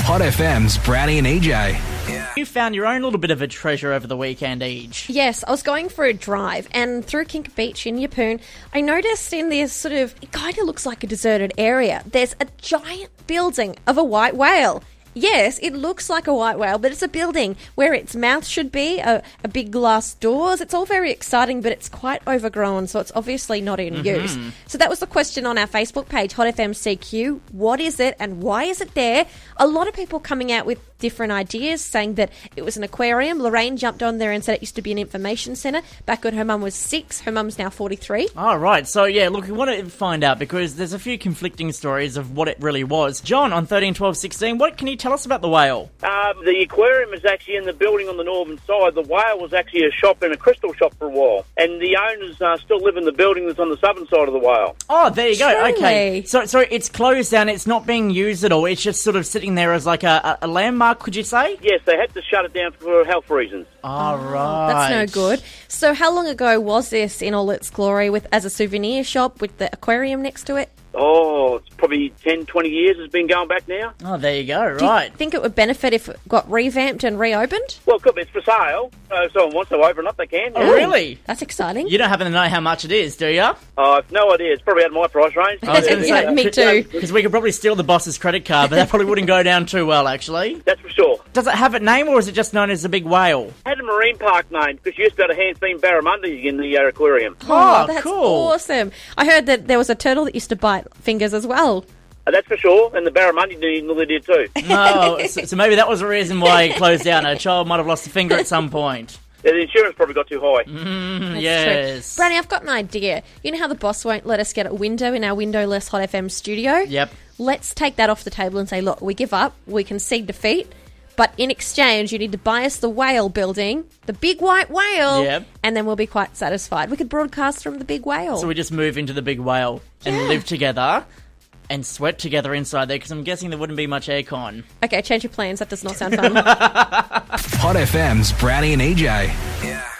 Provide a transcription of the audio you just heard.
Hot FM's Brownie and EJ. You found your own little bit of a treasure over the weekend, Ege. Yes, I was going for a drive, and through Kinka Beach in Yeppoon, I noticed in this sort of, it kind of looks like a deserted area, there's a giant building of a white whale. Yes, it looks like a white whale, but it's a building where its mouth should be, a big glass doors. It's all very exciting, but it's quite overgrown, so it's obviously not in use. So that was the question on our Facebook page, Hot FM CQ. What is it and why is it there? A lot of people coming out with different ideas, saying that it was an aquarium. Lorraine jumped on there and said it used to be an information centre. Back when her mum was 6, her mum's now 43. Oh, right. So, yeah, look, we want to find out because there's a few conflicting stories of what it really was. John, on 13, 12, 16, what can you tell us about the whale? The aquarium is actually in the building on the northern side. The whale was actually a shop and a crystal shop for a while. And the owners still live in the building that's on the southern side of the whale. Oh, there you go. Truly. Okay. So it's closed down. It's not being used at all. It's just sort of sitting there as like a landmark, could you say? Yes, they had to shut it down for health reasons. Oh, right. That's no good. So how long ago was this in all its glory as a souvenir shop with the aquarium next to it? Oh, it's probably 10, 20 years it's been going back now. Oh, there you go. Do Right. you think it would benefit if it got revamped and reopened? Well, it could be. It's for sale. If someone wants to open up, they can. Oh, really? That's exciting. You don't happen to know how much it is, do you? I've no idea. It's probably out of my price range. I was gonna Yeah, say, me too. Because we could probably steal the boss's credit card, but that probably wouldn't go down too well, actually. That's for sure. Does it have a name, or is it just known as the Big Whale? Had a marine park name because you used to be able to hand feed barramundi in the aquarium. Oh, that's cool. awesome. I heard that there was a turtle that used to bite fingers as well. That's for sure. And the barramundi nearly did too. Oh, so maybe that was the reason why it closed down. A child might have lost a finger at some point. The insurance probably got too high. That's Yes. true. Brandy, I've got an idea. You know how the boss won't let us get a window in our windowless Hot FM studio? Yep. Let's take that off the table and say, look, we give up, we concede defeat, but in exchange, you need to buy us the whale building, the big white whale, Yep. and then we'll be quite satisfied. We could broadcast from the big whale. So we just move into the Big Whale and live together and sweat together inside there, because I'm guessing there wouldn't be much aircon. Okay, change your plans. That does not sound fun. Hot FM's Brownie and EJ.